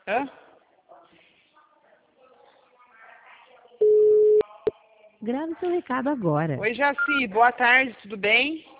Hã? Grave seu recado agora. Oi, Jaci, boa tarde, tudo bem?